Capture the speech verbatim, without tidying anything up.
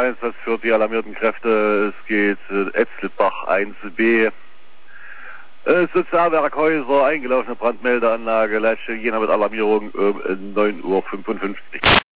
Einsatz für die alarmierten Kräfte. Es geht äh, Etzelbach eins b. Äh, Sozialwerkhäuser, eingelaufene Brandmeldeanlage, Lasche, Jena mit Alarmierung um neun Uhr fünfundfünfzig.